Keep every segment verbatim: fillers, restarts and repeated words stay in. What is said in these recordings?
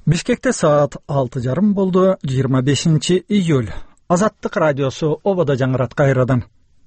Бишкекте саат алты жарым болду. жыйырма бешинчи июль. Азаттык радиосу ободо жаңырат кайрадан.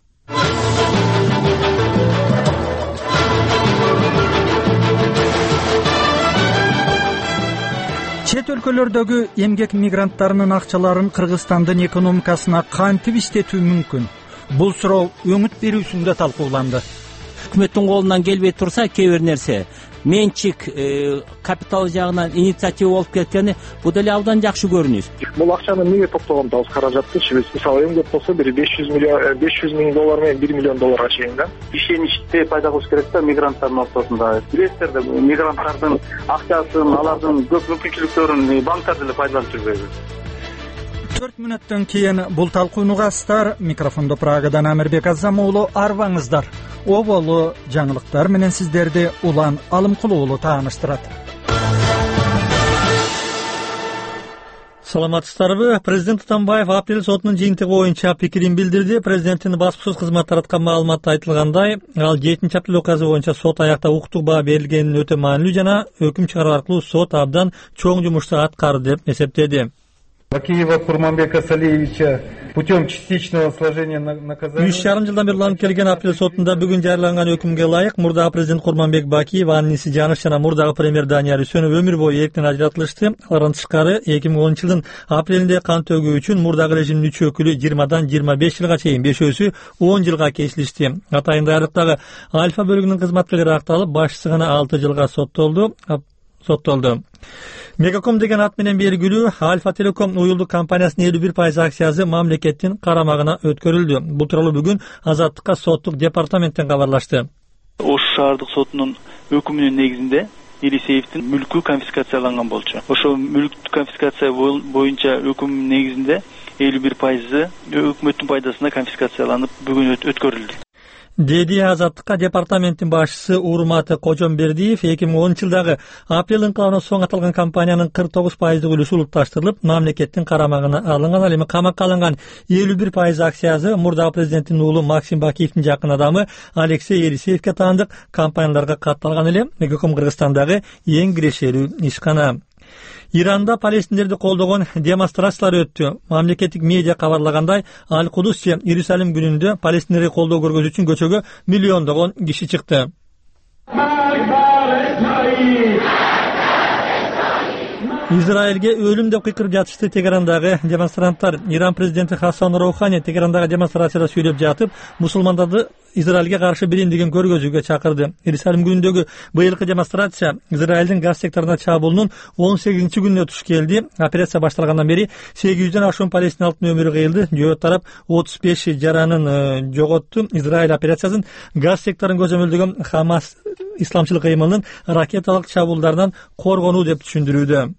Чет өлкөлөрдөгү эмгек мигранттарынын акчаларын Кыргызстандын экономикасына кантип иштетүү мүмкүн? Бул суроо өңүт берүүсүндө талкууланды. Өкмөттүн колунан келбей турса, кээ бир нерсе менчик капитал жагынан инициатива болуп кеткени бул деле абдан жакшы көрүнүш. Бул акчаны эмнеге топтогонду алыс каражаттычы биз мисалы эң көп болсо бир беш жүз миллион беш жүз миң доллар менен бир миллион долларга чейин да. Ишеничти пайда кылыш керек да мигранттардын ортосунда. Билесиздер да мигранттардын акчасын, алардын көп мүмкүнчүлүктөрүн банктар деле пайдаланып жүрбөйбү. төрт мүнөттөн кийин бул талкууну угасыздар. Микрофондо Прагадан Амирбек Азам уулу арбаңыздар. Оболу жаңылыктар менен сиздерди Улан Алымкул уулу тааныштырат. Саламатсыздарбы? Президент Атамбаев апрель сотунун жыйынтыгы боюнча пикирин билдирди. Президенттин баспасөз кызматы тараткан маалыматта айтылгандай, ал жетинчи апрель указы боюнча сот аякта укуктук баа берилгенин өтө маанилүү жана өкүм чыгаруу аркылуу сот абдан чоң жумушту аткарды деп эсептеди. Бакиева Курманбека Салиевича путем частичного сложения наказания. Үч жарым жылдан бери уланып келген апрель сотунда бүгүн жарыяланган өкүмгө ылайык мурдагы президент Курманбек Бакиев, анын иниси Жаныш жана мурдагы премьер Данияр Үсөнов өмүр бою эрктен ажыратылышты. Алардан тышкары эки миң онунчу жылдын апрелинде кан төгүү үчүн мурдагы режимдин үч өкүлү жыйырмадан жыйырма беш жылга чейин, бешөөсү он жылга кесилишти. Атайын даярлыктагы Альфа бөлүгүнүн кызматкерлери акталып, башчысы гана алты жылга соттолду. соттолду. Мегаком деген ат менен белгилүү Альфа Телеком уюлдук компаниясынын элүү бир пайыз акциясы мамлекеттин карамагына өткөрүлдү. Бул тууралуу бүгүн Азаттыкка соттук департаменттен кабарлашты. Ош шаардык сотунун өкүмүнүн негизинде Елисеевдин мүлкү конфискацияланган болчу. Ошо мүлк конфискация боюнча өкүм негизинде элүү бир пайызы өкмөттүн пайдасына конфискацияланып бүгүн өткөрүлдү. Деди Азаттыкка департаменттин башчысы Урматы Кожомбердиев эки миң онунчу жылдагы апрель инкылабынан соң аталган компаниянын кырк тогуз пайыздык үлүшү улутташтырылып, мамлекеттин карамагына алынган. Ал эми камакка алынган элүү бир пайыз акциясы мурдагы президенттин уулу Максим Бакиевдин жакын адамы Алексей Елисеевке таандык компанияларга катталган эле. Мегаком Кыргызстандагы эң кирешелүү ишкана. Иранда палестиндерди колдогон демонстрациялар өттү. Мамлекеттик медиа кабарлагандай, Аль-Кудус же Иерусалим күнүндө палестиндерди колдоо көргөзүү үчүн көчөгө миллиондогон киши чыкты. Израилге өлүм деп кыйкырып жатышты Тегерандагы демонстранттар. Иран президенти Хасан Роухани Тегерандагы демонстрацияда сүйлөп жатып, мусулмандарды Израилге каршы биримдигин көргөзүүгө чакырды. Иерусалим күнүндөгү быйылкы демонстрация Израилдин газ секторуна чабуулунун он сегизинчи күнүнө туш келди. Операция башталгандан бери сегиз жүздөн ашуун палестиналыктын өмүрү кыйылды. Жөө тарап отуз беш жаранын жоготту. Израиль операциясын газ секторун көзөмөлдөгөн Хамас исламчылык кыймылынын ракеталык чабуулдарынан коргонуу деп түшүндүрүүдө.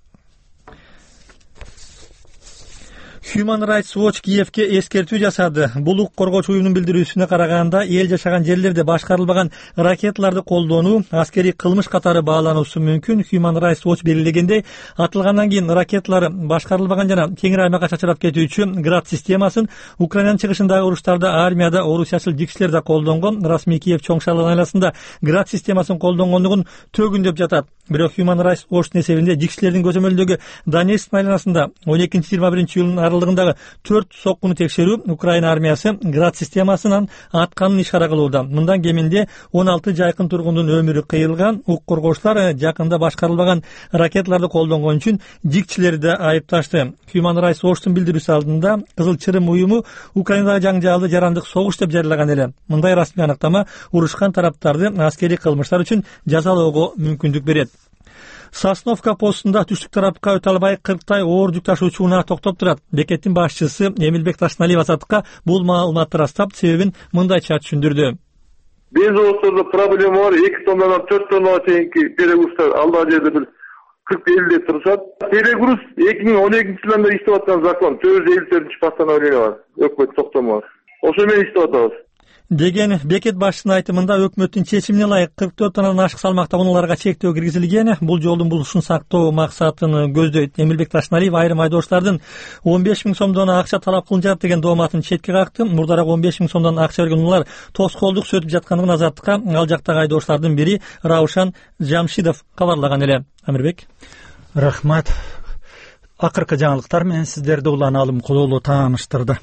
Human Rights Watch Киевке эскертүү жасады. Бул укук коргоочу уюмдун билдирүүсүнө караганда, эл жашаган жерлерде башкарылбаган ракеталарды колдонуу аскерий кылмыш катары баалануусу мүмкүн. Human Rights Watch белгилегендей, атылгандан кийин ракеталар башкарылбаган жана кеңири аймакка чачырап кетүүчү град системасын Украинанын чыгышындагы уруштарда армияда орусиячыл жикчилер да колдонгон. Расмий Киев чоң шайлоо айласында град системасын колдонгондугун төгүн деп жатат. Бирок Human Rights Watch эсебинде жикчилердин көзөмөлдөгү Донецк айланасында он экинчи жыйырма биринчи июлдун аралыгындагы төрт соккуну текшерүү Украина армиясы град системасынан атканын ишара кылууда. Мындан кеминде он алты жайкын тургундун өмүрү кыйылган. Укук коргоочулар жакында башкарылбаган ракеталарды колдонгон үчүн жикчилерди айыпташты. Human Rights Watchtун билдирүүсү алдында Кызыл Чырым уюму Украинадагы жаңжалды жарандык согуш деп жарыялаган эле. Мындай расмий аныктама урушкан тараптарды аскерий кылмыштар үчүн жазалоого мүмкүндүк берет. Сосновка постунда түштүк тарапка өтө албай кырктай оор жүк ташуучу унаа токтоп турат. Бекеттин башчысы Эмилбек Ташналиев Азаттыкка бул маалыматты растап, себебин мындайча түшүндүрдү. Бензовозтордо проблема бар. эки тоннадан төрт тоннага чейинки перегруздар алда жерде бир кырк элүү турушат. Перегруз эки миң он экинчи жылдан бери иштеп аткан закон, төрт жүз элүү төртүнчү постановление бар. Өкмөт токтому бар. Ошо менен иштеп атабыз. деген бекет башчысынын айтымында өкмөттүн чечимине ылайык кырк төрт тоннадан ашык салмактагы унааларга чектөө киргизилген. Бул жолдун булушун сактоо максатын көздөйт. Эмилбек Ташналиев айрым айдоочулардын он беш миң сомдон акча талап кылынжат деген дооматын четке какты. Мурдараак он беш миң сомдон акча берген унаалар тоскоолдук сөтүп жаткандыгын Азаттыкка ал жактагы айдоочулардын бири Раушан Жамшидов кабарлаган эле. Амирбек. Рахмат. Акыркы жаңылыктар менен сиздерди Улан Алымкулуу тааныштырды.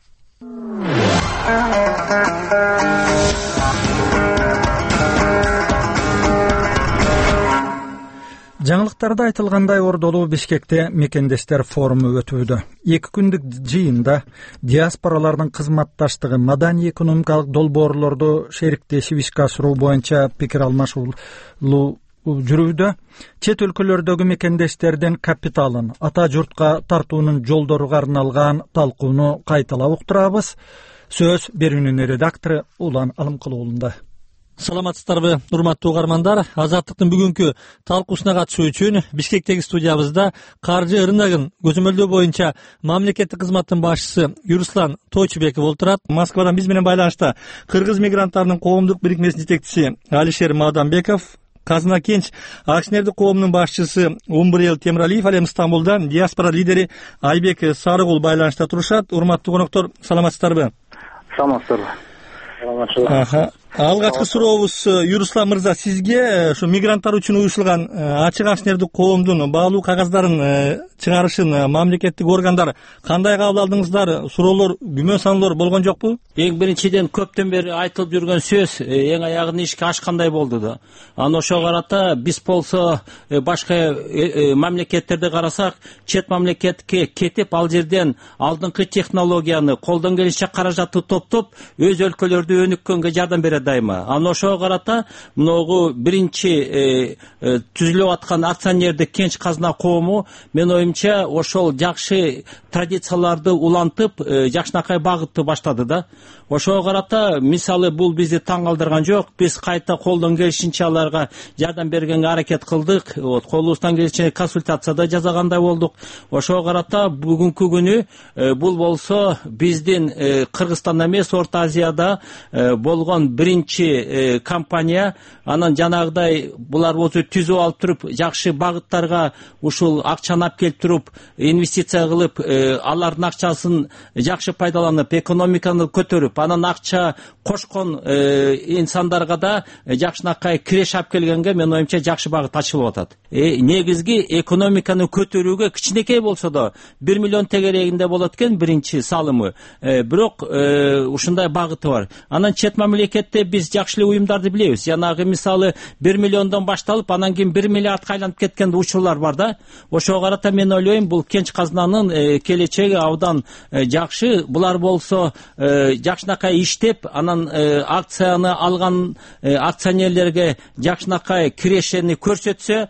Жаңылыктарда айтылгандай Ордолуу Бишкекте мекендештер форуму өтүүдө. Эки күндүк жыйында диаспоралардын кызматташтыгы, маданий экономикалык долбоорлорду шериктешип ишке ашыруу боюнча пикир алмашуулуу жүрүүдө. Чет өлкөлөрдөгү мекендештердин капиталын ата журтка тартуунун жолдоруга арналган талкууну кайталап уктурабыз. Сөз берүүнүн редактору Улан Алымкулуулунда. Саламатсыздарбы, урматтуу угармандар. Азаттыктын бүгүнкү талкуусуна катышуу үчүн Бишкектеги студиябызда каржы рыногун көзөмөлдөө боюнча мамлекеттик кызматтын башчысы Юруслан Тойчубеков отурат. Москвадан биз менен байланышта кыргыз мигранттарынын коомдук бирикмесинин жетекчиси Алишер Мадамбеков, Казына Кенч акционердик коомунун башчысы Умбрел Темралиев, ал эми Стамбулдан диаспора лидери Айбек Сарыгул байланышта турушат. Урматтуу коноктор, саламатсыздарбы? Саламатсыздарбы. Аха. Алгачкы сурообуз Юруслан мырза, сизге ушу мигранттар үчүн уюшулган ачык акционердик коомдун баалуу кагаздарын чыгарышын мамлекеттик органдар кандай кабыл алдыңыздар? Суроолор, күмөн сануулар болгон жокпу? Эң биринчиден көптөн бери айтылып жүргөн сөз эң аягында ишке ашкандай болду да. Аны ошого карата биз болсо башка мамлекеттерди карасак, чет мамлекетке кетип, ал жерден алдыңкы технологияны колдон келишинче каражатты топтоп, өз өлкөлөрдү өнүккөнгө жардам берет дайыма. Аны ошого карата мыногу биринчи түзүлүп аткан акционердик Кенч Казына коому, мен оюмча, ошол жакшы традицияларды улантып, жакшынакай багытты баштады да. Ошого карата, мисалы, бул бизди таң калтырган жок. Биз кайта колдон келишинче аларга жардам бергенге аракет кылдык. Колубуздан келишинче консультацияда жасагандай болдук. Ошого карата бүгүнкү күнү бул болсо биздин Кыргызстанда эмес, Орто Азияда болгон биринчи компания. Анан жанагыдай булар өзү түзүп алып туруп, жакшы багыттарга ушул акчаны алып келип туруп, инвестиция кылып, алардын акчасын жакшы пайдаланып, экономиканы көтөрүп, анан акча кошкон инсандарга да жакшынакай киреш алып келгенге, мен оюмча, жакшы багыт ачылып атат. Негизги экономиканы көтөрүүгө кичинекей болсо да бир миллион тегерегинде болот экен биринчи салымы. Бирок ушундай багыты бар. Анан чет мамлекетте биз жакшы уюмдарды билебиз. Жанагы мисалы бир миллиондон башталып, анан кийин бир миллиардка айланып кеткен учурлар бар да. Ошого карата мен ойлойм, бул Кенч Казынанын келечеги абдан жакшы. Булар болсо жакшынакай иштеп, анан акцияны алган акционерлерге жакшынакай кирешени көрсөтсө,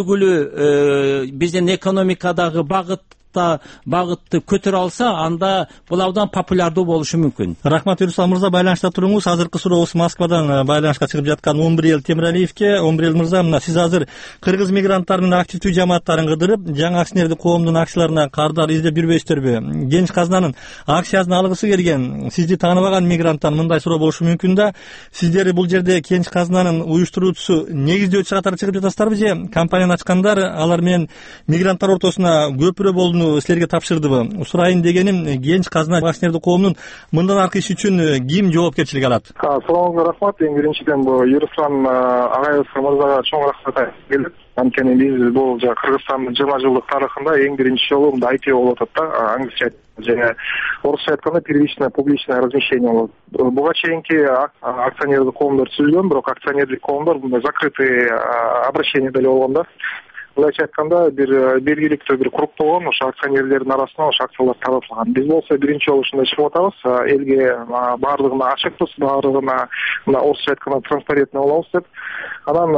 үлгүлүү биздин экономикадагы багыт багытты көтөрө алса, анда бул абдан популярдуу болушу мүмкүн. Рахмат, Юруслан мырза, байланышта туруңуз. Азыркы сурообуз Москвадан байланышка чыгып жаткан Умбрел Темралиевке. Умбрел мырза, мына сиз азыр кыргыз мигранттарынын активдүү жамааттарын кыдырып, жаңы акционердик коомдун акцияларына кардар издеп жүрбөйсүздөрбү? Кенч Казынанын акциясын алгысы келген, сизди тааныбаган мигранттан мындай суроо болушу мүмкүн да. Сиздер бул жерде Кенч Казынанын уюштуруучусу, негиздөөчүсү катары чыгып жатасыздарбы же компанияны ачкандар алар менен мигранттар ортосуна көпүрө болду силерге тапшырдыбы? Сурайын дегеним, Кенч Казына акционердик коомунун мындан аркы иш үчүн ким жоопкерчилик алат? Сурооңузга рахмат. Эң биринчиден бул Юруслан агайыбызга, мырзага чоң рахмат айтып келип. Анткени биз бул Кыргызстандын жыйырма жылдык тарыхында эң биринчи жолу мындай ай пи о болуп атат да, англисче же орусча айтканда первичное публичное размещение болот. Буга чейинки акционердик коомдор түзүлгөн, бирок акционердик коомдор мындай закрытый обращение деле болгон да. Мындайча айтканда, бир белгиликтүү бир круг болгон, ошо акционерлердин арасынан ошо акциялар таратылган. Биз болсо биринчи жолу ушундай чыгып атабыз. Элге баардыгына ачыкпыз, баардыгына мына орусча айтканда транспарентный болобуз деп. Анан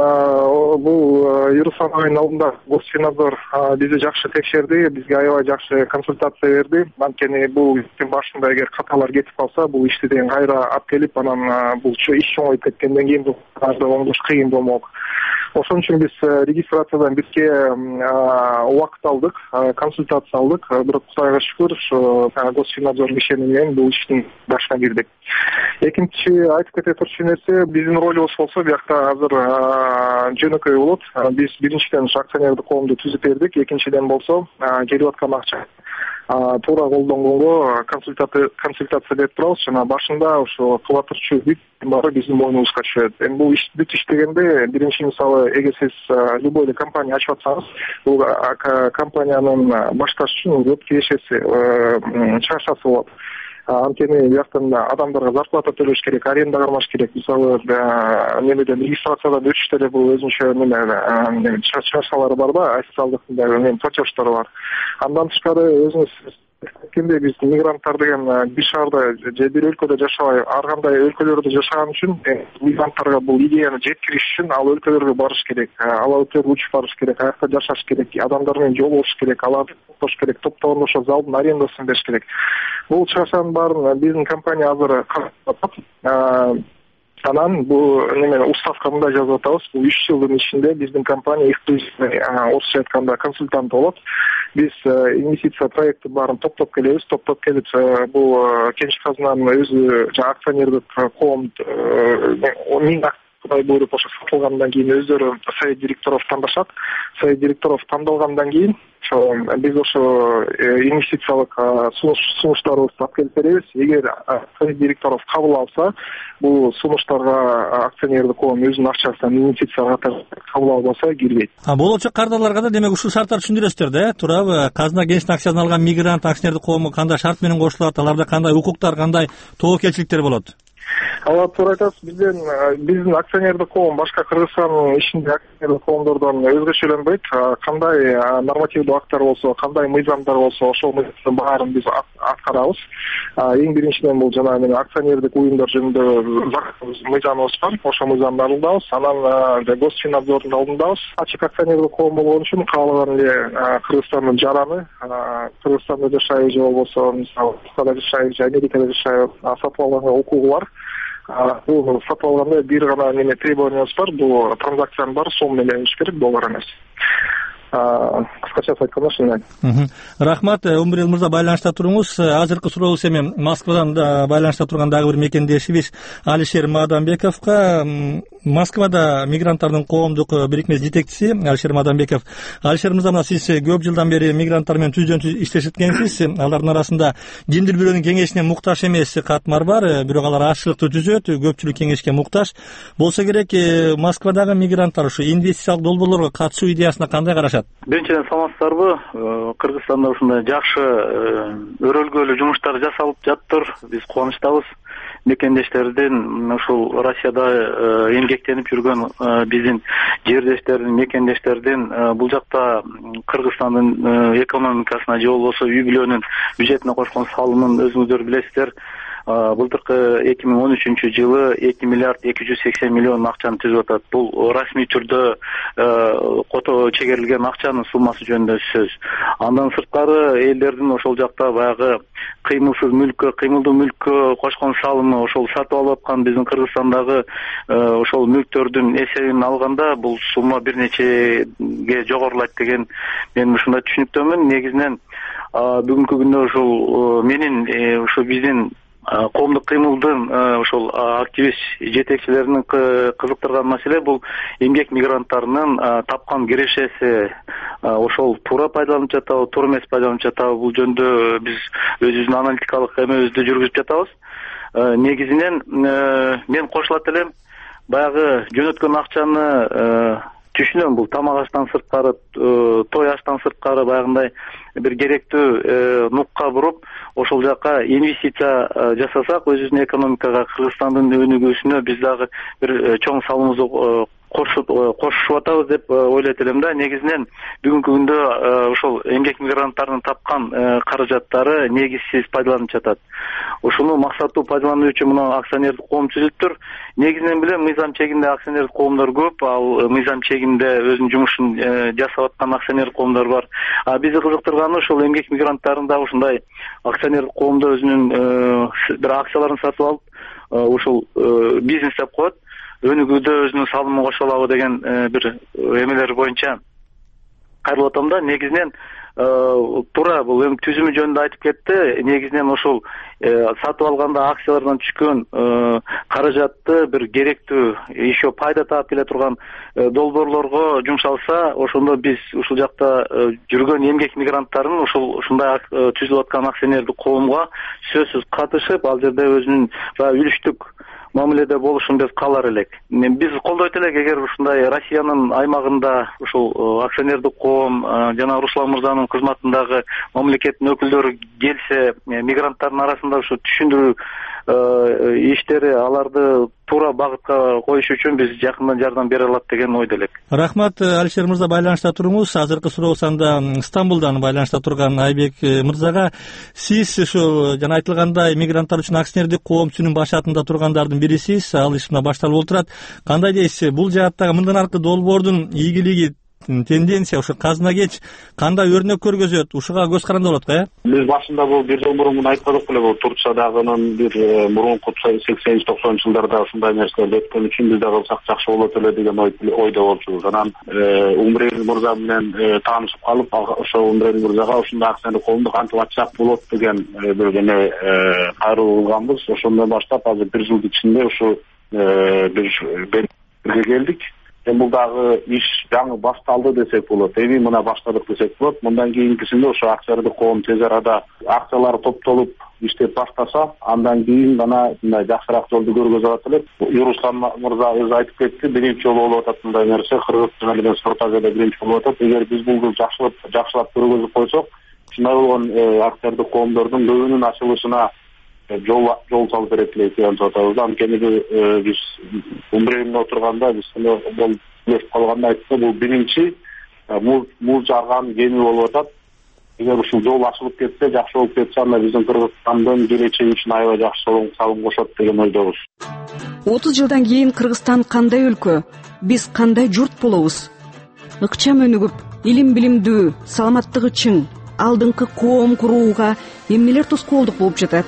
бул Юруслан агайдын алдында Госфинадзор бизди жакшы текшерди, бизге аябай жакшы консультация берди. Анткени бул иштин башында эгер каталар кетип калса, бул ишти деген кайра алып келип, анан бул иш чоңоюп кеткенден кийин бул оңдош кыйын болмок. Ошон үчүн биз регистрациядан бизге убакыт алдык, консультация алдык. Бирок Кудайга шүкүр, ушу Госфинадзор кишени менен бул иштин башына кирдик. Экинчи айтып кете турчу нерсе, биздин ролубуз болсо, биякта азыр жөнөкөй болот. Биз биринчиден акционердик коомду түзүп бердик, экинчиден болсо келип аткан акча туура колдонгонго консультация берип турабыз. Жана башында ошо кыла турчу бүт баары биздин мойнубузга түшөт. Эми бул иш бүт иштегенде биринчи мисалы эгер сиз любой эле компания ачып атсаңыз, бул компаниянын башташ үчүн көп кирешеси чыгашасы болот. Анткени бияктан адамдарга зарплата төлөш керек, аренда кармаш керек. Мисалы немеден регистрациядан өтүштө эле бул өзүнчө неме чыгашалары бар да, официалдык неме платеждор бар. Андан тышкары өзүңүз айткандай биз мигранттар деген бир шаарда же бир өлкөдө жашабай, ар кандай өлкөлөрдө жашаган үчүн мигранттарга бул идеяны жеткириш үчүн ал өлкөлөргө барыш керек, ал өлкөлөргө учуп барыш керек, аякта жашаш керек, адамдар менен жолугуш керек, аларды топтош керек, топтогондо ошо залдын арендасын бериш керек. Бул чыгашанын баарын биздин компания азыр карап атат. Анан бул неме уставка мындай жазып атабыз. Бул үч жылдын ичинде биздин компания эксклюзивный, орусча айтканда консультант болот. Биз инвестиция проекти баарын топтоп келебиз. Топтоп келип бул Кенч казынанын өзү жана акционердик коом миң Кудай буйруп ошо сатылгандан кийин өздөрү совет директоров тандашат. Совет директоров тандалгандан кийин ошо биз ошо инвестициялык сунуштарыбызды алып келип беребиз. Эгер совет директоров кабыл алса, бул сунуштарга акционердик коом өзүнүн акчасынан инвестиция катары кабыл албаса кирбейт. А болочок кардарларга да демек ушул шарттарды түшүндүрөсүздөр да, туурабы? Казына Кенчтин акчасын алган мигрант акционердик коому кандай шарт менен кошулат, аларда кандай укуктар, кандай тобокелчиликтер болот? Ала туура айтасыз. Бизден биздин акционердик коом башка Кыргызстандын ичинде акционердик коомдордон өзгөчөлөнбөйт. Кандай нормативдүү акттар болсо, кандай мыйзамдар болсо, ошол мыйзамдын баарын биз аткарабыз. Эң биринчиден бул жана мен акционердик уюмдар жөнүндө мыйзамыбыз бар. Ошол мыйзамды алындабыз. Анан Госфиннадзордун алдындабыз. Ачык акционердик коом болгон үчүн каалаган эле Кыргызстандын жараны, Кыргызстанда жашайбы же болбосо мисалы Кытайда жашайбы же Америкада жашайбы сатып алганга укугу бар. Бул сатып алганда бир гана неме требованиябыз бар. Бул транзакциянын баары сом менен болуш керек, доллар эмес. Кыскача айтканда ушундай. Рахмат, Умбурел мырза, байланышта туруңуз. Азыркы сурообуз эми Москвадан байланышта турган дагы бир мекендешибиз Алишер Мадамбековго. Москвада мигранттардын коомдук бирикмеси жетекчиси Алишер Мадамбеков. Алишер мырза, мына сиз көп жылдан бери мигранттар менен түздөн түз иштешип келесиз. Алардын арасында Жендир бирөөнүн кеңешине муктаж эмес катмар бар, бирок алар ашыктуу түзөт, көпчүлүк кеңешке муктаж. Болсо керек, Москвадагы мигранттар ушу инвестициялык долбоорлорго катышуу идеясына кандай карашат? Биринчиден саламатсыздарбы? Кыргызстанда ушундай жакшы өрөлгөлүү жумуштар жасалып жаттыр. Биз кубанычтабыз. Мекендештердин ушул Россияда эмгектенип жүргөн биздин жердештердин, мекендештердин бул жакта Кыргызстандын экономикасына же болбосо үй бүлөнүн бюджетине кошкон салымын өзүңүздөр билесиздер. Былтыркы эки миң он үчүнчү жылы эки миллиард эки жүз сексен миллион акчаны түзүп атат. Бул расмий түрдө кото чегерилген акчанын суммасы жөнүндө сөз. Андан сырткары элдердин ошол жакта баягы кыймылсыз мүлккө, кыймылдуу мүлккө кошкон салымы, ошол сатып алып аткан биздин Кыргызстандагы ошол мүлктөрдүн эсебин алганда бул сумма бир нечеге жогорулайт деген мен ушундай түшүнүктөмүн. Негизинен бүгүнкү күндө ушул менин ушу биздин коомдук кыймылдын ошол активист жетекчилеринин кызыктырган маселе бул эмгек мигранттарынын тапкан кирешеси. Ошол туура пайдаланып жатабы, туура эмес пайдаланып жатабы, бул жөнүндө биз өзүбүздүн аналитикалык эмебизди жүргүзүп жатабыз. Негизинен мен кошулат элем, баягы жөнөткөн акчаны түшүнөм, бул тамак аштан сырткары, той аштан сырткары баягындай бир керектүү нукка буруп, ошол жака инвестиция жасасак, өзүбүздүн экономикага, Кыргызстандын өнүгүүсүнө биз дагы бир чоң салымыбызды кошушуп атабыз деп ойлойт элем да. Негизинен бүгүнкү күндө ошол эмгек мигранттарынын тапкан каражаттары негизсиз пайдаланып жатат. Ушуну максаттуу пайдалануу үчүн мына акционердик коом түзүлүптүр. Негизинен билем, мыйзам чегинде акционердик коомдор көп, ал мыйзам чегинде өзүнүн жумушун жасап аткан акционердик коомдор бар. А бизди кызыктырганы ушул эмгек мигранттарын да ушундай акционердик коомдо өзүнүн бир акцияларын сатып алып, ушул бизнес деп коет, өнүгүүдө өзүнүн салымын кошо алабы деген бир эмелер боюнча кайрылып атам да. Негизинен туура бул эми түзүмү жөнүндө айтып кетти. Негизинен ошол сатып алганда акциялардан түшкөн каражатты бир керектүү еще пайда таап келе турган долбоорлорго жумшалса, ошондо биз ушул жакта жүргөн эмгек мигранттарын ушул ушундай түзүлүп аткан акционердик коомго сөзсүз катышып, ал жерде өзүнүн үлүштүк мамиледе болушун деп каалар элек. Биз колдойт элек, эгер ушундай Россиянын аймагында ушул акционердик коом жана Руслан мырзанын кызматындагы мамлекеттин өкүлдөрү келсе, мигранттардын арасында ушу түшүндүрүү иштери аларды туура багытка коюш үчүн биз жакындан жардам бере алат деген ойдо элек. Рахмат, Алишер мырза, байланышта туруңуз. Азыркы суроо санда Стамбулдан байланышта турган Айбек мырзага. Сиз ушу жана айтылгандай мигранттар үчүн акционердик коом түзүүнүн башатында тургандардын бирисиз. Ал иш мына башталып отурат. Кандай дейсиз? Бул жааттагы мындан аркы долбоордун ийгилиги, тенденция, ушу казына кеч кандай өрнөк көргөзөт? Ушуга көз каранды болот го, э? Биз башында бул бир жыл мурун айткандык эле, бул Турциядагынын бир мурунку сексенинчи токсонунчу жылдарда ушундай нерселерди өткөн үчүн биз да кылсак жакшы болот эле деген ойдо болчубуз. Анан Умбрел мырза менен таанышып калып, ошо Умбрел мырзага ушундай акционердик коомду кантип ачсак болот деген бир эме кайрылуу кылганбыз. Ошондон баштап азыр бир жылдын ичинде ушу бир бирге келдик. Эми бул дагы иш жаңы башталды десек болот. Эми мына баштадык десек болот. Мындан кийинкисинде ошо акционердик коом тез арада акциялары топтолуп иштеп баштаса, андан кийин гана мындай жакшыраак жолду көргөзө алат элек. Руслан мырза өзү айтып кетти, биринчи жолу болуп атат мындай нерсе. Кыргызстан менен Сортазада биринчи болуп атат. Эгер биз бул жакшылап жакшылап көргөзүп койсок, ушундай болгон акционердик коомдордун көбүнүн ачылышына жол жол салып берет элек деп атабыз. Анткени биз Умбрелде отурганда биз бул билешип калганда айтты, бул биринчи муз жарган кеми болуп атат. Эгер ушул жол ачылып кетсе, жакшы болуп кетсе, анда биздин Кыргызстандын келечеги үчүн аябай жакшы салым кошот деген ойдобуз. отуз жылдан кийин Кыргызстан кандай өлкө, биз кандай журт болобуз? Ыкчам өнүгүп, илим билимдүү, саламаттыгы чың, алдыңкы коом курууга эмнелер тоскоолдук болуп жатат?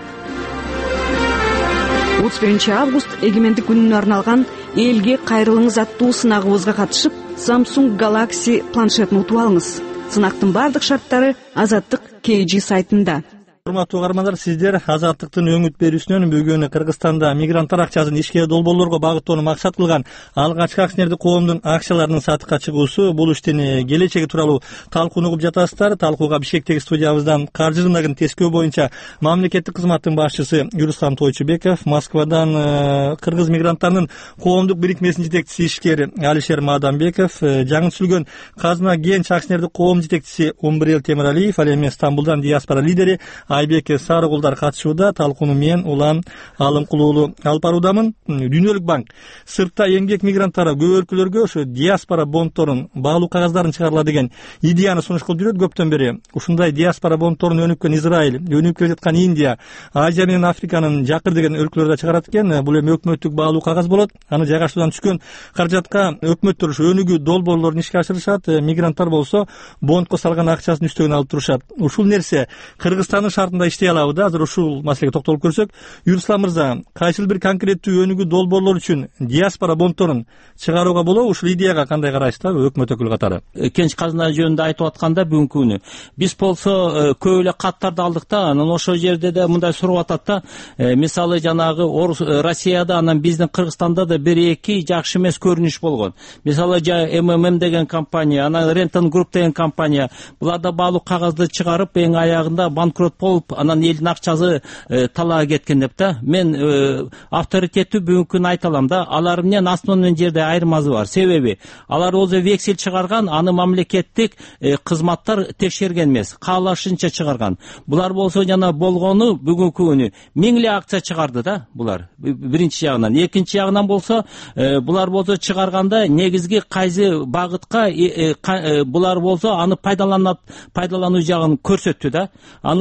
отуз биринчи август эгемендик күнүнө арналган элге кайрылыңыз аттуу сынагыбызга катышып, Samsung Galaxy планшетін утуп алыңыз. Сынактын бардык шарттары Азаттык кей жи сайтында. Урматтуу каармандар, сиздер Азаттыктын өңүт берүүсүнөн бүгүн Кыргызстанда мигранттар акчасын ишке долбоорлорго багыттоону максат кылган алгачкы акционердик коомдун акчаларынын сатыкка чыгуусу, бул иштин келечеги тууралуу талкууну угуп жатасыздар. Талкууга Бишкектеги студиябыздан каржы рыногун тескөө боюнча мамлекеттик кызматтын башчысы Юрустам Тойчубеков, Москвадан кыргыз мигранттарынын коомдук бирикмесинин жетекчиси ишкер Алишер Маданбеков, жаңы түзүлгөн Казына Генч акционердик коом жетекчиси Умбрел Темиралиев, ал эми Стамбулдан диаспора лидери Айбек Сарыгулдар катышууда. Талкууну мен Улан Алымкулуулу алып баруудамын. Дүйнөлүк банк сыртта эмгек мигранттары көп өлкөлөргө ошо диаспора бондторун, баалуу кагаздарын чыгарыла деген идеяны сунуш кылып жүрөт көптөн бери. Ушундай диаспора бондторун өнүккөн Израиль, өнүгүп келе жаткан Индия, Азия менен Африканын жакыр деген өлкөлөрдө чыгарат экен. Бул эми өкмөттүк баалуу кагаз болот. Аны жайгаштыруудан түшкөн каражатка өкмөттөр ушу өнүгүү долбоорлорун ишке ашырышат. Мигранттар болсо бондко салган акчасын үстөгөн алып турушат. Ушул нерсе Кыргызстандын шартында иштей алабы да? Азыр ушул маселеге токтолуп көрсөк, Юрслан мырза, кайсыл бир конкреттүү өнүгүү долбоорлор үчүн диаспора бондторун чыгарууга болобу? Ушул идеяга кандай карайсыз да, өкмөт өкүлү катары? Кенч казына жөнүндө айтып атканда бүгүнкү күнү биз болсо көп эле каттарды алдык да, анан ошол жерде да мындай суроо атат да, мисалы жанагы Россияда, анан биздин Кыргызстанда да бир эки жакшы эмес көрүнүш болгон. Мисалы эм эм эм деген компания, анан Renton Group деген компания, булар да баалуу кагазды чыгарып, эң аягында банкрот болуп, анан элдин акчасы талаага кеткен деп да. Мен авторитеттүү бүгүнкү күнү айта алам да, алар менен основной жерде айырмасы бар. Себеби алар өзү вексель чыгарган, аны мамлекеттик кызматтар текшерген эмес, каалашынча чыгарган. Булар болсо жана болгону бүгүнкү күнү миң эле акция чыгарды да булар. Биринчи жагынан, экинчи жагынан болсо булар болсо чыгарганда негизги кайсы багытка булар болсо аны пайдаланат, пайдалануу жагын көрсөттү да. Аны ошого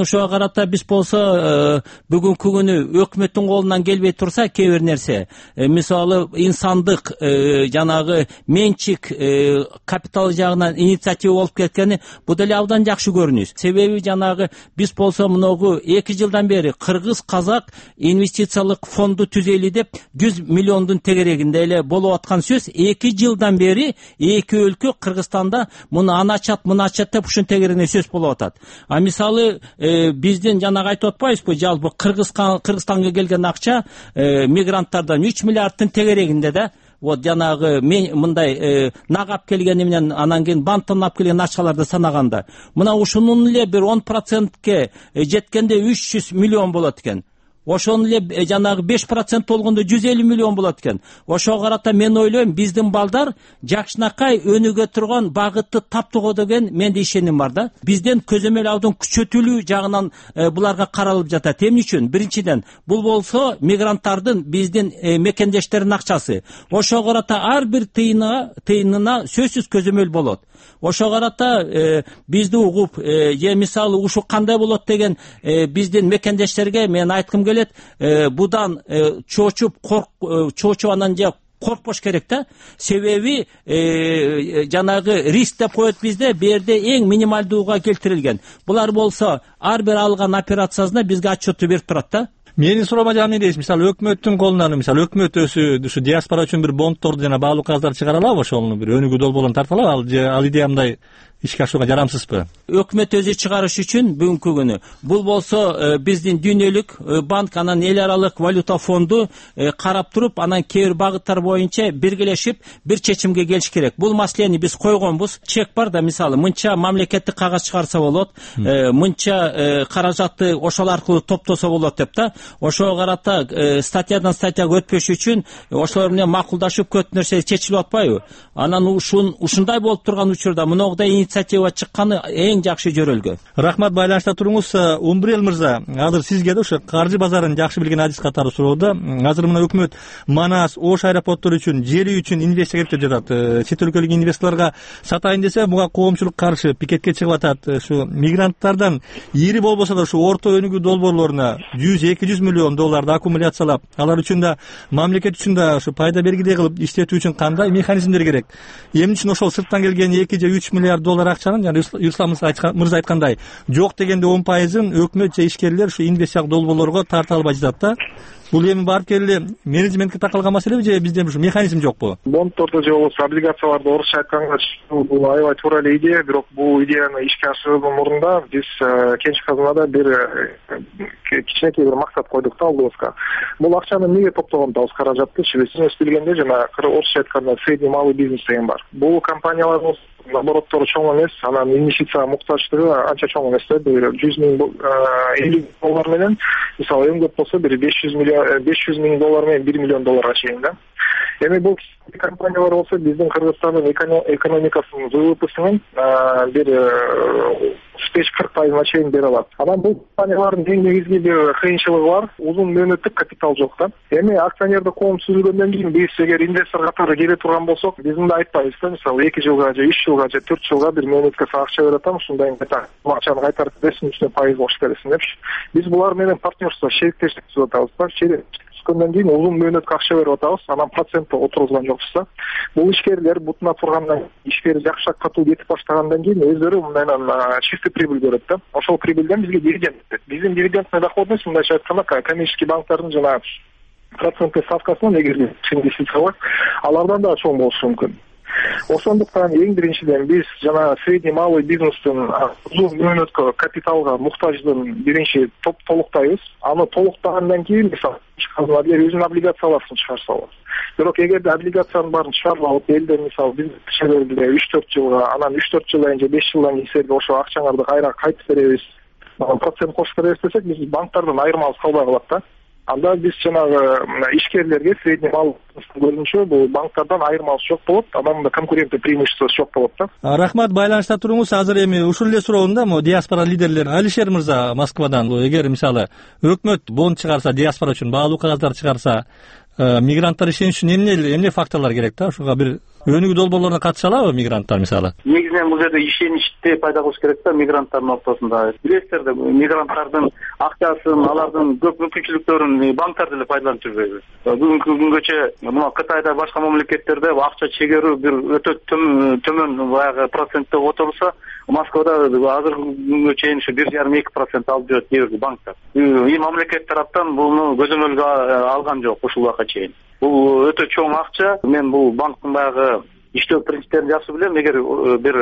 карата биз болсо бүгүнкү күнү өкмөттүн колунан келбей турса кээ бир нерсе, мисалы инсандык жанагы менчик капитал жагынан инициатива болуп кеткени бул деле абдан жакшы көрүнүш. Себеби жанагы биз болсо мыногу эки жылдан бери кыргыз казак инвестициялык фонду түзөйлү деп жүз миллиондун тегерегинде эле болуп аткан сөз. эки жылдан бери эки өлкө Кыргызстанда муну аны ачат, муну ачат деп ушун тегерегинде сөз болуп атат. А мисалы биздин жанагы айтып атпайбызбы, жалпы Кыргызстанга келген акча мигранттардан үч миллиардтын тегерегинде да. Вот жанагы мен мындай нагап келгени менен анан кийин банктан алып келген акчаларды санаганда мына ушунун эле бир он процентке жеткенде үч жүз миллион болот экен. Ошону эле жанагы беш процент болгондо жүз элүү миллион болот экен. Ошого карата мен ойлойм, биздин балдар жакшынакай өнүгө турган багытты таптыго деген менде ишеним бар да. Бизден көзөмөл алуудун күчөтүлүү жагынан буларга каралып жатат. Эмне үчүн? Биринчиден, бул болсо мигранттардын биздин мекендештеринин акчасы. Ошого карата ар бир тыйына тыйынына сөзсүз көзөмөл болот. Ошого карата бизди угуп, же мисалы ушу кандай болот деген биздин мекендештерге мен айткым келет, будан чочуп корк чочуп анан же коркпош керек да. Себеби жанагы риск деп коет бизде, бу жерде эң минималдууга келтирилген. Булар болсо ар бир алган операциясына бизге отчетту берип турат да. Менин суроома жагы эмне дейсиз? Мисалы өкмөттүн колунан, мисалы өкмөт өзү ушу диаспора үчүн бир бондторду жана баалуу кагаздар чыгара алабы, ошону бир өнүгүү долбоорун тарта алабы, ал же ал идея мындай ишке ашууга жарамсызбы? Өкмөт өзү чыгарыш үчүн бүгүнкү күнү бул болсо биздин дүйнөлүк банк анан эл аралык валюта фонду карап туруп, анан кээ бир багыттар боюнча биргелешип бир чечимге келиш керек. Бул маселени биз койгонбуз. Чек бар да, мисалы мынча мамлекеттик кагаз чыгарса болот, мынча каражатты ошол аркылуу топтосо болот деп да. Ошого карата статьядан статьяга өтпөш үчүн ошолор менен макулдашып көп нерсе чечилип атпайбы? Анан ушун ушундай болуп турган учурда мыногудай инициатива чыкканы эң жакшы жөрөлгө. Рахмат, байланышта туруңуз. Умбрел мырза, азыр сизге да ошо каржы базарын жакшы билген адис катары суроодо. Азыр мына өкмөт Манас, Ош аэропорттору үчүн, жери үчүн инвестиция кирип жатат. Чет өлкөлүк инвесторлорго сатайын десе, буга коомчулук каршы пикетке чыгып атат. Ушу мигранттардан ири болбосо да ушу орто өнүгүү долбоорлоруна жүз эки жүз миллион долларды аккумуляциялап, алар үчүн да мамлекет үчүн да ушу пайда бергидей кылып иштетүү үчүн кандай механизмдер керек? Эмне үчүн ошол сырттан келген эки же үч миллиард доллар акчанын, жана Руслан мырза айткандай, жок дегенде он пайызын өкмөт же ишкерлер ушу инвестициялык долбоорлорго тарта албай жатат да. Бул эми барып келе менеджментке такалган маселеби же бизде ушу механизм жокпу? Бондторду же болбосо облигацияларды орусча айтканда бул аябай туура эле идея, бирок бул идеяны ишке ашыруудун мурдунда биз Кенч казынада бир кичинекей бир максат койдук да алдыбызга. Бул акчаны эмнеге топтогон атабыз каражатты? Сиз билгендей жана орусча айтканда средний малый бизнес деген бар. Бул компаниялардын обороттору чоң эмес, анан инвестицияга муктаждыгы анча чоң эмес да. жүз миң элүү доллар менен, мисалы эң көп болсо бир беш жүз миллион беш жүз миң доллар менен бир миллион долларга чейин да. Эми бул компаниялар болсо биздин Кыргызстандын экономикасынын ВВПсынын бир беш кырк пайызына чейин бере алат. Анан бул компаниялардын эң негизги бир кыйынчылыгы бар, узун мөөнөттүк капитал жок да. Эми акционердик коом түзүлгөндөн кийин биз эгер инвестор катары келе турган болсок, биз мындай айтпайбыз да, мисалы эки жылга же үч жылга же төрт жылга бир мөөнөткө акча берип атам, ушундай акчаны кайтарып берсин, үстүнө пайыз кош бересин депчи. Биз булар менен партнерство, шериктештик түзүп атабыз да. Көндөн кийин узун мөөнөткө акча берип атабыз, анан процентти отургузган жокпуз да. Бул ишкерлер бутуна тургандан, ишкер жакшы катуу кетип баштагандан кийин өздөрү мындан чистый прибыль көрөт да. Ошол прибыльден бизге дивиденд берет. Биздин дивидендный доходубуз мындайча айтканда коммерческий банктардын жана проценттик ставкасынан эгер инвестиция кылсак, алардан да чоң болушу мүмкүн. Ошондуктан эң биринчиден биз жана средний малый бизнестин узун мөөнөткө капиталга муктаждыгын биринчи топ толуктайбыз. Аны толуктагандан кийин мисалы өзүнүн облигацияларын чыгарса болот. Бирок эгерде облигациянын баарын чыгарып алып, элдер мисалы бизнесчилерге үч төрт жылга, анан үч төрт жылдан же беш жылдан кийин силерге ошо акчаңарды кайра кайтып беребиз, процент кошуп беребиз десек, биз банктардан айырмалык калбай калат да. Анда биз жанагы ишкерлерге средний малый көзүнчө бул банктардан айырмалык жок болот, адамда конкуренттик преимущество жок болот да. Рахмат, байланышта туруңуз. Азыр эми ушул эле суроомда мо диаспора лидерлери Алишер мырза Москвадан, эгер мисалы өкмөт бонд чыгарса, диаспора үчүн баалуу кагаздар чыгарса, мигранттар ишениш үчүн эмне эмне факторлор керек да? Ушуга бир өнүгүү долбоорлоруна катыша алабы мигранттар мисалы? Негизинен бул жерде ишеничти пайда кылыш керек да мигранттардын ортосунда. Билесиздер да, мигранттардын акчасын, алардын көп мүмкүнчүлүктөрүн банктар деле пайдаланып жүрбөйбү. Бүгүнкү күнгөчө мына Кытайда, башка мамлекеттерде акча чегерүү бир өтө төмөн баягы процентте отурса, Москвада азыркы күнгө чейин ушу бир жарым эки процент алып жүрөт кээ бир банктар. И мамлекет тараптан буну көзөмөлгө алган жок ушул убакка чейин. Бул өтө чоң акча. Мен бул банктын баягы иштөө принциптерин жакшы билем. Эгер бир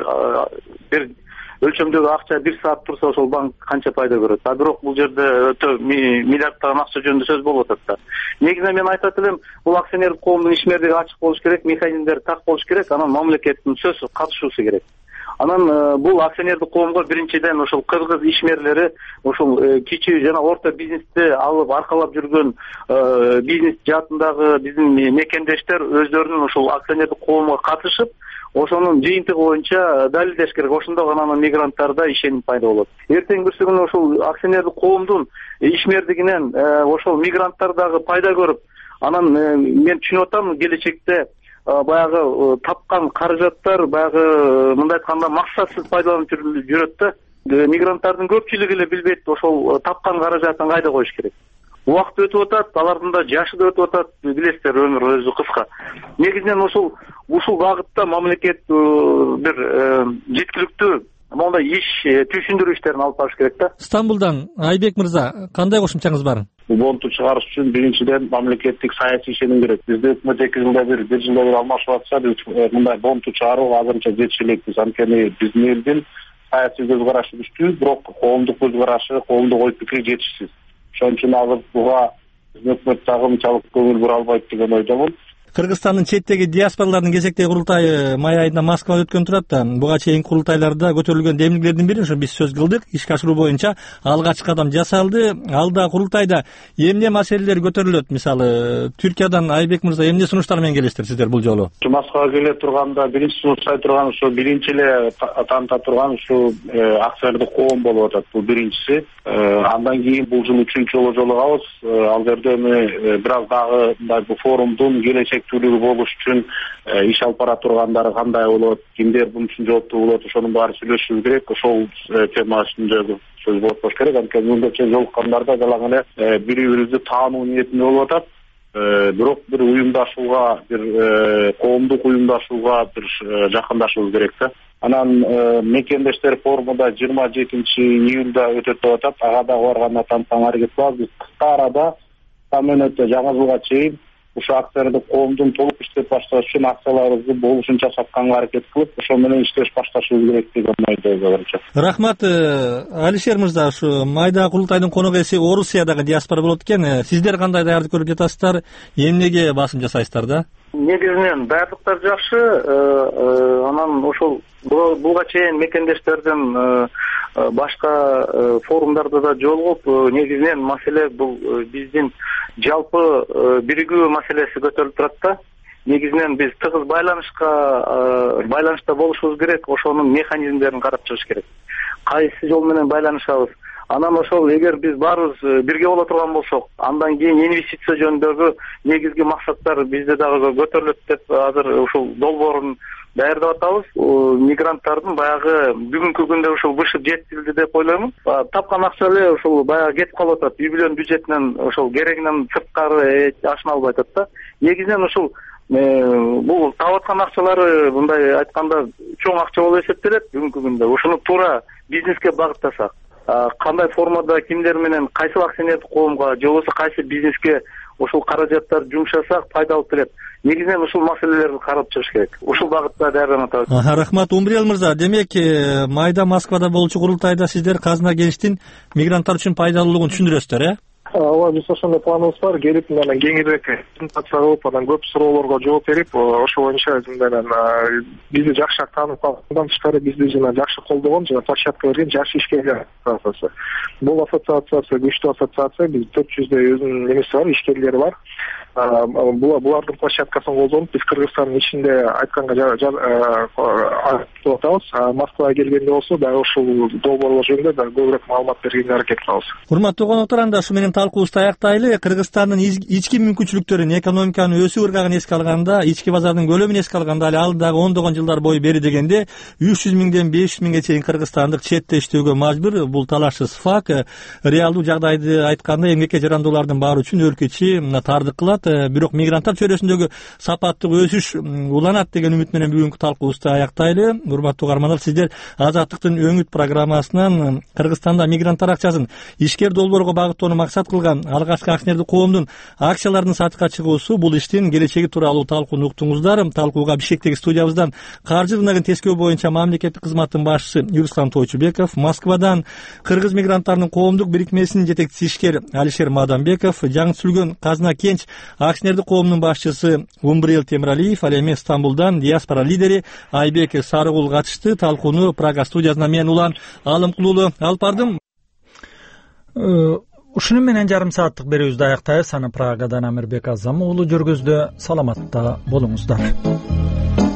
бир өлчөмдөгү акча бир саат турса, ошол банк канча пайда көрөт. А бирок бул жерде өтө миллиарддаган акча жөнүндө сөз болуп атат да. Негизинен мен айтат элем, бул акционердик коомдун ишмердиги ачык болуш керек, механизмдери так болуш керек, анан мамлекеттин сөз катышуусу керек. Анан бул акционердик коомго биринчиден ошол кыргыз ишмерлери, ошол кичи жана орто бизнести алып аркалап жүргөн бизнес жаатындагы биздин мекендештер өздөрүнүн ошол акционердик коомго катышып, ошонун жыйынтыгы боюнча далилдеш керек. Ошондо гана мигранттарда ишеним пайда болот. Эртең бүрсү күнү ошол акционердик коомдун ишмердигинен ошол мигранттар дагы пайда көрүп, анан мен түшүнүп атам, келечекте баягы тапкан каражаттар баягы мындай айтканда максатсыз пайдаланып жүрөт да. Мигранттардын көпчүлүгү эле билбейт ошол тапкан каражатын кайда коюш керек. Убакыт өтүп атат, алардын да жашы да өтүп атат, билесиздер, өмүр өзү кыска. Негизинен ошол ушул багытта мамлекет бир жеткиликтүү мондай иш түшүндүрүү иштерин алып барыш керек да. Стамбулдан Айбек мырза, кандай кошумчаңыз бар? Бонту чыгарыш үчүн биринчиден мамлекеттик саясий ишеним керек. Бизде өкмөт эки жылда бир, бир жылда бир алмашып атса, биз мындай бонту чыгарууга азырынча жетише элекпиз. Анткени биздин элдин саясий көз карашы күчтүү, бирок коомдук көз карашы, коомдук ой пикири жетишсиз. Ошон үчүн азыр буга биздин өкмөт дагы мынчалык көңүл бура албайт деген ойдомун. Кыргызстандын четтеги диаспоралардын кезектеги курултайы май айында Москвада өткөн турат да. Буга чейинки курултайларда көтөрүлгөн демилгелердин бири ошо биз сөз кылдык. Ишке ашыруу боюнча алгачкы кадам жасалды. Алда курултайда эмне маселелер көтөрүлөт? Мисалы, Түркиядан Айбек мырза эмне сунуштар менен келесиздер сиздер бул жолу? Москвага келе турганда биринчи сунуштай турган ушу биринчи эле таныта турган ушу акционердик коом болуп атат. Бул биринчиси. Андан кийин бул жыл үчүнчү жолу жолугабыз. Ал жерде эми бир аз дагы мындай бул форумдун келечек түлүгү болуш үчүн иш алып бара тургандары кандай болот, кимдер бунун үчүн жооптуу болот, ошонун баары сүйлөшүш керек. Ошол тема үстүндө сөз болуп керек. Анткени мындайча жолуккандарда жалаң эле бири-бирибизди таануу ниетинде болуп атат. Бирок бир уюмдашууга, бир коомдук уюмдашууга бир жакындашыбыз керек да. Анан мекендештер форумунда жыйырма жетинчи июлда өтөт деп атат. Ага да барганга танытканга аракет кылабыз. Биз кыска арада самый өтө жаңы жылга чейин ушул акционердик коомдун толук иштеп башташ үчүн акцияларыбызды болушунча сатканга аракет кылып, ошол менен иштеш башташыбыз керек деген ойдойбуз. Рахмат, Алишер мырза. Ушу майдагы курултайдын конок ээси Орусиядагы диаспора болот экен. Сиздер кандай даярдык көрүп жатасыздар? Эмнеге басым жасайсыздар да? Негизинен даярдыктар жакшы. Анан ошол буга чейин мекендештердин башка форумдарда да жолугуп, негизинен маселе бул биздин жалпы биригүү маселеси көтөрүлүп турат да. Негизинен биз тыгыз байланышка байланышта болушубуз керек, ошонун механизмдерин карап чыгыш керек. Кайсы жол менен байланышабыз? Анан ошол эгер биз баарыбыз бирге боло турган болсок, андан кийин инвестиция жөнүндөгү негизги максаттар бизде дагы көтөрүлөт деп азыр ушул долбоорун даярдап атабыз. Мигранттардын баягы бүгүнкү күндө ушул бышып жетилди деп ойлоймун. Тапкан акча эле ушул баягы кетип калып атат. Үй бүлөнүн бюджетинен ошол керегинен сырткары ашына албай атат да. Негизинен ушул бул таап аткан акчалары мындай айтканда чоң акча болуп эсептелет бүгүнкү күндө. Ушуну туура бизнеске багыттасак, кандай формада кимдер менен кайсы акционердик коомго же болбосо кайсы бизнеске ушул каражаттарды жумшасак пайдалуу келет. Негизинен ушул маселелерди карап чыгыш керек. Ушул багытта даярданып атабыз. Рахмат, Умбриел мырза. Демек, майда Москвада болчу курултайда сиздер казына кеңиштин мигранттар үчүн пайдалуулугун түшүндүрөсүздөр, э? Ооба, биз ошондой планыбыз бар. Келип мындан кеңирээк презентация кылып, анан көп суроолорго жооп берип, ошол боюнча мындан бизди жакшы таанып калгандан тышкары бизди жана жакшы колдогон жана площадка берген жаш ишкерлер ассоциациясы. Бул ассоциациясы күчтүү ассоциация, биз төрт жүздөй өзүнүн немеси бар, ишкерлери бар. Булардын площадкасын колдонуп, биз Кыргызстандын ичинде айтканга атабыз. Москвага келгенде болсо дагы ушул долбоорлор жөнүндө дагы көбүрөөк маалымат бергенге аракет кылабыз. Урматтуу коноктор, анда ушу менен талкуубузду аяктайлы. Кыргызстандын ички мүмкүнчүлүктөрүн, экономиканын өсүү ыргагын эске алганда, ички базардын көлөмүн эске алганда, ал алдыдагы ондогон жылдар бою бери дегенде үч жүз миңден беш жүз миңге чейин кыргызстандык четте иштөөгө мажбур. Бул талашсыз факт. Реалдуу жагдайды айтканда эмгекке жарандуулардын баары үчүн өлкө ичи тардык кылат. Бирок мигранттар чөйрөсүндөгү сапаттык өсүш уланат деген үмүт менен бүгүнкү талкуубузду аяктайлы. Урматтуу угармандар, сиздер Азаттыктын өңүт программасынан Кыргызстанда мигранттар акчасын ишкер долбоорго багыттоону максат кылган алгачкы акционердик коомдун акцияларынын сатышка чыгуусу, бул иштин келечеги тууралуу талкууну уктуңуздар. Талкууга Бишкектеги студиябыздан каржы рыногун тескөө боюнча мамлекеттик кызматтын башчысы Юрислам Тойчубеков, Москвадан кыргыз мигранттарынын коомдук бирикмесинин жетекчиси ишкер Алишер Мадамбеков, жаңы түзүлгөн Казына Кенч акционердик коомунун башчысы Умбрел Темиралиев, ал эми Стамбулдан диаспора лидери Айбек Сарыгул катышты. Талкууну Прага студиясынан мен Улан Алымкулуулу алып бардым. Ушуну менен жарым сааттык берүүбүздү аяктайбыз. Аны Прагадан Амирбек Азам уулу жүргүздү. Саламатта болуңуздар.